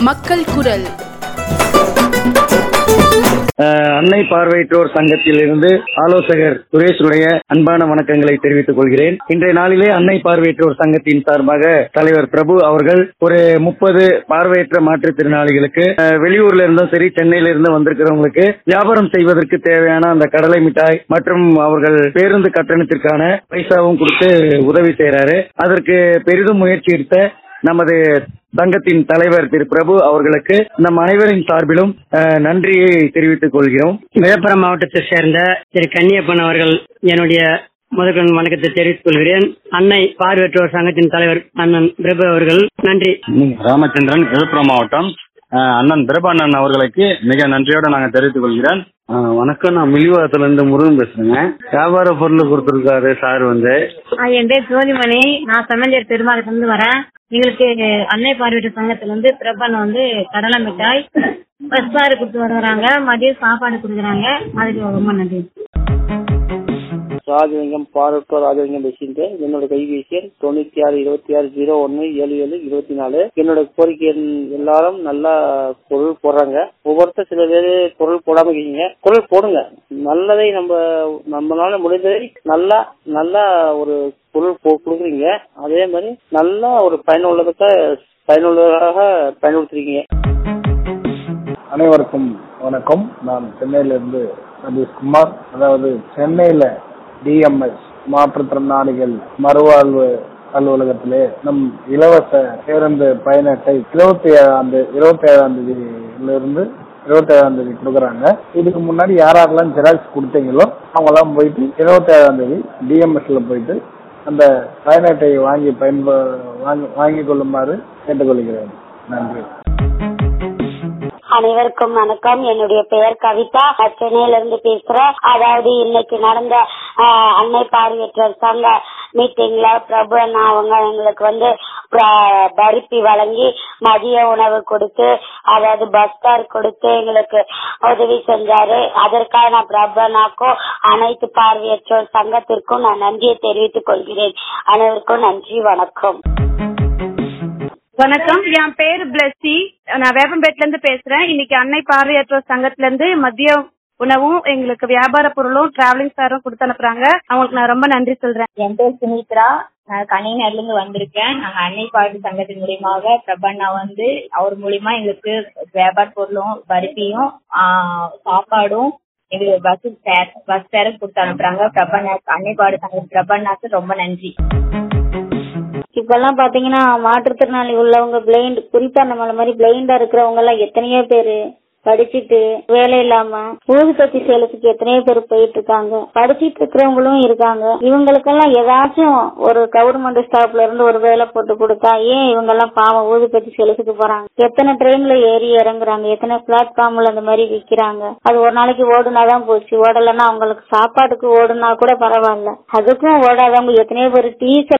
மக்கள் குரல். அன்னை பார்வையற்றோர் சங்கத்திலிருந்து ஆலோசகர் சுரேஷுடைய அன்பான வணக்கங்களை தெரிவித்துக் கொள்கிறேன். இன்றைய நாளிலே அன்னை பார்வையற்றோர் சங்கத்தின் சார்பாக தலைவர் பிரபு அவர்கள் ஒரு 30 பார்வையற்ற மாற்றுத்திறனாளிகளுக்கு வெளியூர்ல இருந்தும் சரி சென்னையில இருந்து வந்திருக்கிறவங்களுக்கு வியாபாரம் செய்வதற்கு தேவையான அந்த கடலை மிட்டாய் மற்றும் அவர்கள் பேருந்து கட்டணத்திற்கான பைசாவும் கொடுத்து உதவி செய்யறாரு. அதற்கு பெரிதும் முயற்சி எடுத்த நமது சங்கத்தின் தலைவர் திரு பிரபு அவர்களுக்கு நம் அனைவரின் சார்பிலும் நன்றியை தெரிவித்துக் கொள்கிறோம். விழுப்புரம் மாவட்டத்தை சேர்ந்த திரு கன்னியப்பன் அவர்கள் என்னுடைய முதற்கண் வணக்கத்தை தெரிவித்துக் கொள்கிறேன். அன்னை பார்வையற்றோர் சங்கத்தின் தலைவர் அண்ணன் பிரபு அவர்கள் நன்றி. ராமச்சந்திரன், விழுப்புரம் மாவட்டம். அண்ணன் பிரபு அண்ணன் அவர்களுக்கு மிக நன்றியோட நாங்க தெரிவித்துக் கொள்கிறேன். வணக்கம், நான் மிலிவாரத்துல இருந்து முருகன் பேசுறேங்க. வியாபார பொருள் கொடுத்திருக்காரு சார் வந்து. என் பேர் ஜோதிமணி, நான் செம்மஞ்சேரி பெருமாளுக்கு இருந்து வரேன். எங்களுக்கு அன்னை பார்வையற்ற சங்கத்துல வந்து பிரபன் வந்து கடலை மிட்டாய் பஸ்பாரு கொடுத்து வருகிறாங்க, மதியம் சாப்பாடு கொடுக்குறாங்க. அதுக்கு ரொம்ப நன்றி. ராஜலிங்கம், பார்வையற்றோர் ராஜலிங்கம் பேசுகிறேன். என்னோட கைபேசி எண் 9626017724. என்னோட கோரிக்கை எல்லாரும் நல்லா பொருள் போடுறாங்க. ஒவ்வொருத்தர் சில பேர் பொருள் போடாம இருக்கீங்க, பொருள் போடுங்க. நல்லதை நம்மளால முடிந்ததை நல்லா ஒரு பொருள் கொடுக்குறீங்க. அதே மாதிரி நல்லா ஒரு பயனுள்ளதாக பயன்படுத்துறீங்க. அனைவருக்கும் வணக்கம். நான் சென்னையிலிருந்து சதீஷ்குமார். அதாவது சென்னையில டிஎம்எஸ் மாற்றுத்திறனாளிகள் மறுவாழ்வு அலுவலகத்திலே நம் இலவச பேருந்து பயண அட்டை 27ஆம் தேதியிலிருந்து 27ஆம் தேதி கொடுக்குறாங்க. இதுக்கு முன்னாடி யாரெல்லாம் ஜெராக்ஸ் கொடுத்தீங்களோ அவங்க எல்லாம் போயிட்டு 27ஆம் தேதி டிஎம்எஸ்ல போயிட்டு அந்த பயண அட்டையை வாங்கி கொள்ளுமாறு கேட்டுக்கொள்கிறேன். நன்றி. அனைவருக்கும் வணக்கம். என்னுடைய பெயர் கவிதா, சென்னையில இருந்து பேசுறேன். அதாவது இன்னைக்கு நடந்த அன்னை பார்வையற்றோர் சங்க மீட்டிங்ல பிரபு அண்ணா அவங்க எங்களுக்கு வந்து பருப்பி வழங்கி மதிய உணவு கொடுத்து, அதாவது பஸ் கார் கொடுத்து எங்களுக்கு உதவி செஞ்சாரு. அதற்காக நான் பிரபு அண்ணாக்கும் அனைத்து பார்வையற்றோர் சங்கத்திற்கும் நான் நன்றியை தெரிவித்துக் கொள்கிறேன். அனைவருக்கும் நன்றி, வணக்கம். வணக்கம், என் பேரு பிளஸி, நான் வேப்பம்பேட்ல இருந்து பேசுறேன். இன்னைக்கு அன்னை பார்வையற்றோர் சங்கத்துல இருந்து மதிய உணவும் எங்களுக்கு வியாபார பொருளும் டிராவலிங் சாரும் கொடுத்து அனுப்புறாங்க. அவங்களுக்கு நான் ரொம்ப நன்றி சொல்றேன். என் பேர் சுமித்ரா, நான் கனிநகர்ல இருந்து வந்திருக்கேன். நாங்க அன்னை பார்வை சங்கத்தின் மூலியமாக பிரபண்ணா வந்து அவர் மூலியமா எங்களுக்கு வியாபார பொருளும் பருப்பியும் சாப்பாடும் எங்களுக்கு பஸ் பேரும் கொடுத்து அனுப்புறாங்க. பிரபண்ணா அன்னை பார்வை சங்கத்தின் பிரபண்ணாக்கு ரொம்ப நன்றி. இப்பெல்லாம் பாத்தீங்கன்னா மாற்றுத்திறனாளி உள்ளவங்க பிளைண்ட், குறிப்பா நம்மள மாதிரி பிளைண்டா இருக்கிறவங்க எல்லாம் எத்தனையோ பேரு படிச்சுட்டு வேலை இல்லாம ஊதுபத்தி சேலத்துக்கு எத்தனையோ பேர் போயிட்டு இருக்காங்க. படிச்சுட்டு இருக்கிறவங்களும் இருக்காங்க. இவங்களுக்கெல்லாம் ஏதாச்சும் ஒரு கவர்மெண்ட் ஸ்டாப்ல இருந்து ஒரு வேலை போட்டு கொடுத்தா ஏன் இவங்க எல்லாம் பாவம் ஊதுபத்தி சேலத்துக்கு போறாங்க? எத்தனை ட்ரெயின்ல ஏறி இறங்குறாங்க, எத்தனை பிளாட்ஃபார்ம்ல அந்த மாதிரி விக்கிறாங்க. அது ஒரு நாளைக்கு ஓடுனாதான் போச்சு, ஓடலன்னா அவங்களுக்கு சாப்பாட்டுக்கு ஓடுனா கூட பரவாயில்ல, அதுக்கும் ஓடாதவங்க எத்தனையோ பேர் டீ